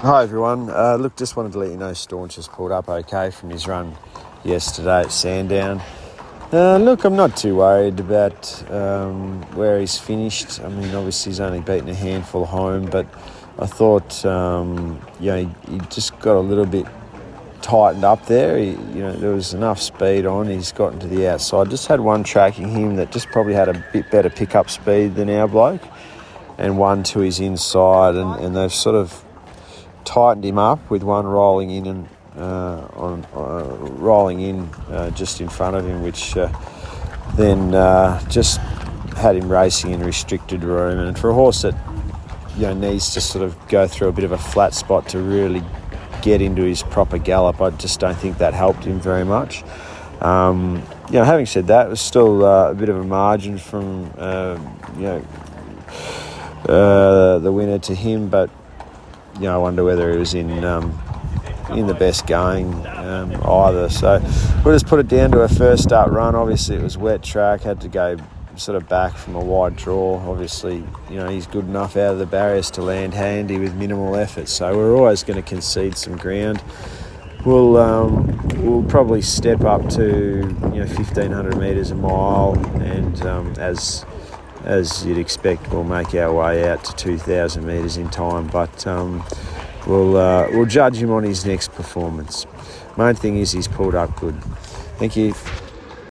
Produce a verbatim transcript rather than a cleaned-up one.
Hi everyone. Uh, look, just wanted to let you know Staunch has pulled up okay from his run yesterday at Sandown. Uh, look, I'm not too worried about um, where he's finished. I mean, obviously he's only beaten a handful home, but I thought, um, you know, he, he just got a little bit tightened up there. He, you know, there was enough speed on. He's gotten to the outside. Just had one tracking him that just probably had a bit better pickup speed than our bloke, and one to his inside, and, and they've sort of tightened him up with one rolling in and uh, on uh, rolling in uh, just in front of him, which uh, then uh, just had him racing in restricted room. And for a horse that, you know, needs to sort of go through a bit of a flat spot to really get into his proper gallop, I just don't think that helped him very much. Um, you know, having said that, it was still uh, a bit of a margin from uh, you know uh, the winner to him, but you know, I wonder whether he was in um, in the best going um, either. So we'll just put it down to a first start run. Obviously, it was wet track, had to go sort of back from a wide draw. Obviously, you know, he's good enough out of the barriers to land handy with minimal effort. So we're always going to concede some ground. We'll um, we'll probably step up to, you know, fifteen hundred metres a mile, and um, as as you'd expect, we'll make our way out to two thousand metres in time. But um, we'll uh, we'll judge him on his next performance. Main thing is he's pulled up good. Thank you.